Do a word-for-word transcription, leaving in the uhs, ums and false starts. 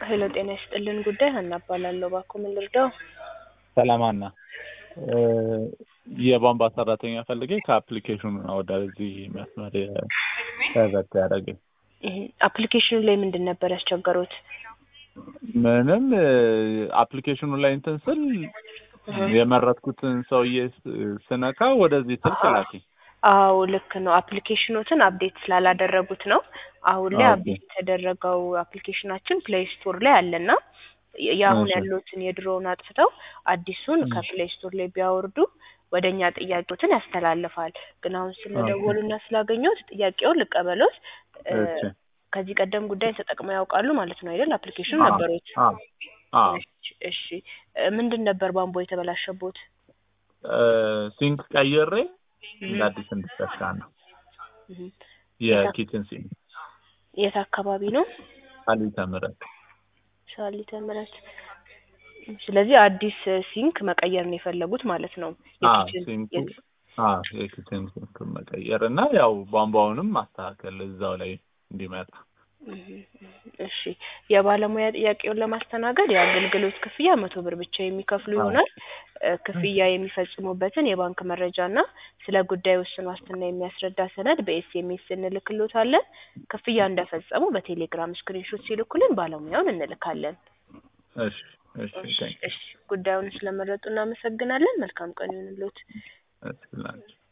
ሄሎ ጤና ይስጥልን ጉዳይ ሀና እባላለሁ። እባክዎ ምን ልርዳው? ሰላም ሀና፣ የቧንቧ ሰራተኛ ፈልጌ ከአፕሊኬሽኑ ነው ወደዚህ መስመር ተዘጋ ያደረገኝ። አፕሊኬሽኑ ላይ ምንድን ነበር ያስቸገሩት? ምንም አፕሊኬሽኑ ላይ እንትን ስል የመረጥኩትን ሰውዬ ስነካ ወደዚህ ስልክ ላከኝ። አዎ ልክ ነው። አፕሊኬሽኖትን አፕዴት ስላላደረጉት ነው። አሁን ላይ አፕዴት የተደረገው አፕሊኬሽናችን ፕሌይ ስቶር ላይ አለና ያሁን ያሉትን የድሮውን አጥፍተው አዲሱን ከፕሌይ ስቶር ላይ ቢያወርዱ ወደኛ ጥያቄዎችን ያስተላልፋል። ግን አሁን ስለደወሉና ስላገኙት ጥያቄውን ልቀበሉት። ከዚህ ቀደም ጉዳይ ተጠቅመው ያውቃሉ ማለት ነው አይደል? አፕሊኬሽን ነበሩት? አዎ አዎ። እሺ ምንድን ነበር ቧንቧ የተበላሸበት? ሲንክ ቀይሬ ለአዲስ እንድሰካ ነው። የኪችን ሲንክ። የት አካባቢ ነው? ሳሊተ ምህረት። ሳሊተ ምህረት። ስለዚህ አዲስ ሲንክ መቀየር ነው የፈለጉት ማለት ነው። የኪችን ሲንክ አዎ፣ የኪችን ሲንክ መቀየር እና ያው ቧንቧውንም ማስተካከል እዛው ላይ እንዲመጣ። እሺ የባለሙያ ጥያቄውን ለማስተናገድ የአገልግሎት ክፍያ መቶ ብር ብቻ የሚከፍሉ ይሆናል። ክፍያ የሚፈጽሙበትን የባንክ መረጃና ስለ ጉዳዩ ውስን ዋስትና የሚያስረዳ ሰነድ በኤስኤምኤስ እንልክልዎታለን። ክፍያ እንደፈጸሙ በቴሌግራም ስክሪንሾት ሲልኩልን ባለሙያውን እንልካለን። እሺ እሺ እሺ ጉዳዩን ስለመረጡ እናመሰግናለን። መልካም ቀን ይሁንልዎት። እሺ